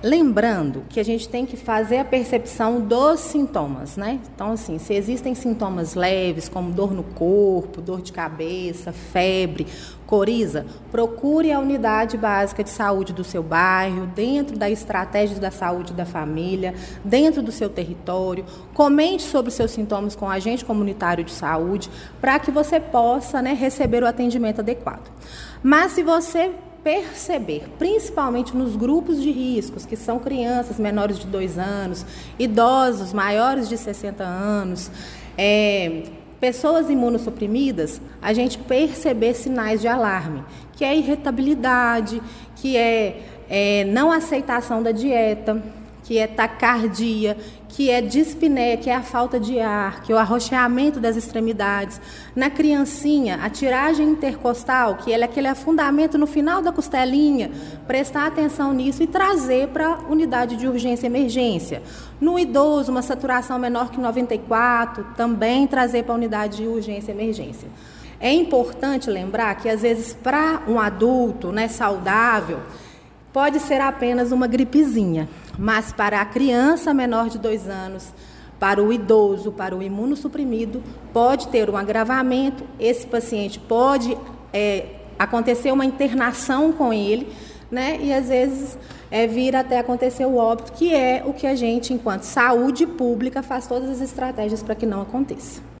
Lembrando que a gente tem que fazer a percepção dos sintomas, né? Então, assim, se existem sintomas leves, como dor no corpo, dor de cabeça, febre, coriza, procure a unidade básica de saúde do seu bairro, dentro da estratégia da saúde da família, dentro do seu território. Comente sobre os seus sintomas com o agente comunitário de saúde, para que você possa, né, receber o atendimento adequado. Mas se você perceber, principalmente nos grupos de riscos, que são crianças menores de 2 anos, idosos maiores de 60 anos, pessoas imunossuprimidas, a gente perceber sinais de alarme, que é irritabilidade, que é não aceitação da dieta, que é taquicardia, que é dispneia, que é a falta de ar, que é o arroxeamento das extremidades. Na criancinha, a tiragem intercostal, que é aquele afundamento no final da costelinha, prestar atenção nisso e trazer para a unidade de urgência e emergência. No idoso, uma saturação menor que 94, também trazer para a unidade de urgência e emergência. É importante lembrar que, às vezes, para um adulto, né, saudável, pode ser apenas uma gripezinha, mas para a criança menor de 2 anos, para o idoso, para o imunossuprimido, pode ter um agravamento. Esse paciente pode acontecer uma internação com ele, né? E às vezes vir até acontecer o óbito, que é o que a gente, enquanto saúde pública, faz todas as estratégias para que não aconteça.